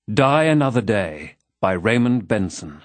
Die Another Day by Raymond Benson.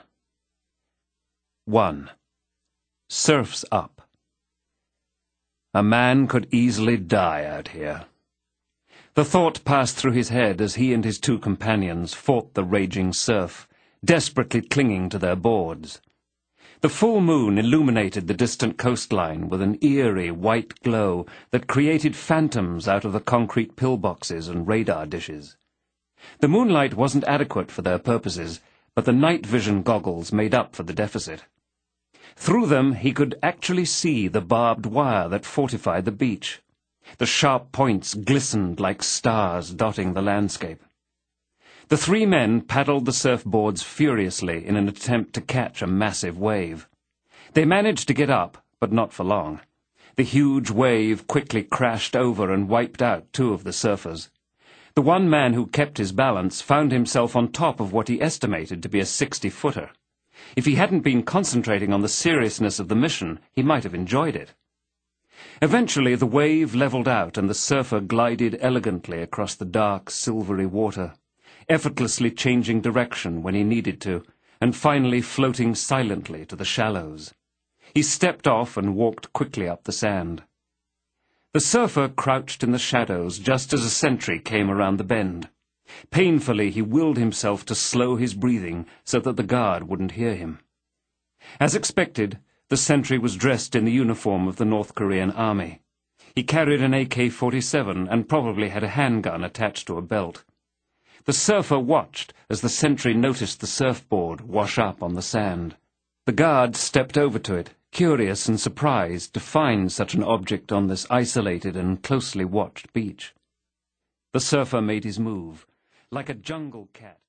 1. Surf's Up. A man could easily die out here. The thought passed through his head as he and his two companions fought the raging surf, desperately clinging to their boards. The full moon illuminated the distant coastline with an eerie white glow that created phantoms out of the concrete pillboxes and radar dishes. The moonlight wasn't adequate for their purposes, but the night vision goggles made up for the deficit. Through them he could actually see the barbed wire that fortified the beach. The sharp points glistened like stars dotting the landscape. The three men paddled the surfboards furiously in an attempt to catch a massive wave. They managed to get up, but not for long. The huge wave quickly crashed over and wiped out two of the surfers. The one man who kept his balance found himself on top of what he estimated to be a 60-footer. If he hadn't been concentrating on the seriousness of the mission, he might have enjoyed it. Eventually the wave leveled out and the surfer glided elegantly across the dark, silvery water, effortlessly changing direction when he needed to, and finally floating silently to the shallows. He stepped off and walked quickly up the sand. The surfer crouched in the shadows just as a sentry came around the bend. Painfully he willed himself to slow his breathing so that the guard wouldn't hear him. As expected, the sentry was dressed in the uniform of the North Korean army. He carried an AK-47 and probably had a handgun attached to a belt. The surfer watched as the sentry noticed the surfboard wash up on the sand. The guard stepped over to it, curious and surprised to find such an object on this isolated and closely watched beach. The surfer made his move, like a jungle cat.